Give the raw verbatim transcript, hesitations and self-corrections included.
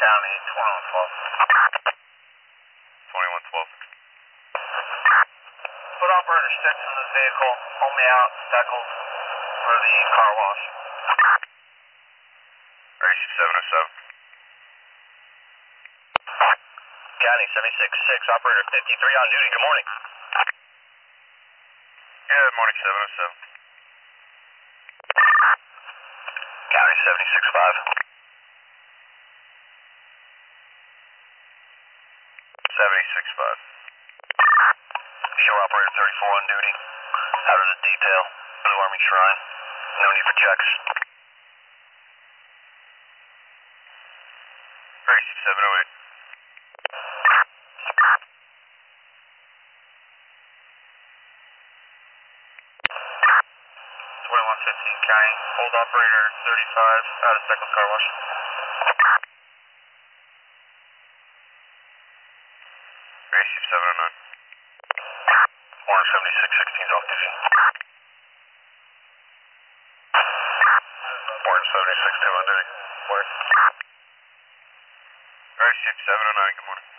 County, twenty-one twelve. twenty-one twelve. Put operator six in the vehicle, hold me out, Steckles, for the car wash. Ratio seven oh seven. County seventy-six six, operator fifty-three on duty, good morning. Yeah, good morning, seven oh seven. County seventy-six five. seventy-six five. Show operator thirty-four on duty. Out of the detail, Blue Army Shrine. No need for checks. Ratio seven oh eight. twenty-one fifteen County, hold operator thirty-five, out of Steckles car wash. Ratio seven oh nine. Warren seventy-six sixteen is off duty. Warren seventy-six two on duty. Warren. Ratio seven oh nine, good morning.